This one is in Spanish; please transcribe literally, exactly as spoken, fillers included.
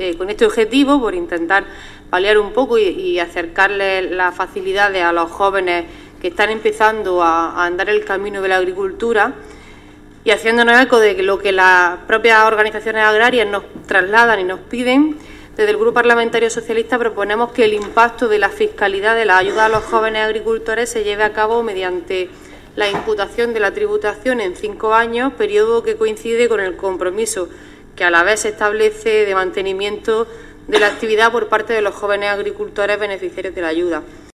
eh, con este objetivo, por intentar paliar un poco y, y acercarle las facilidades a los jóvenes que están empezando a, a andar el camino de la agricultura, y haciéndonos eco de lo que las propias organizaciones agrarias nos trasladan y nos piden, desde el Grupo Parlamentario Socialista proponemos que el impacto de la fiscalidad de la ayuda a los jóvenes agricultores se lleve a cabo mediante la imputación de la tributación en cinco años, periodo que coincide con el compromiso que a la vez se establece de mantenimiento de la actividad por parte de los jóvenes agricultores beneficiarios de la ayuda.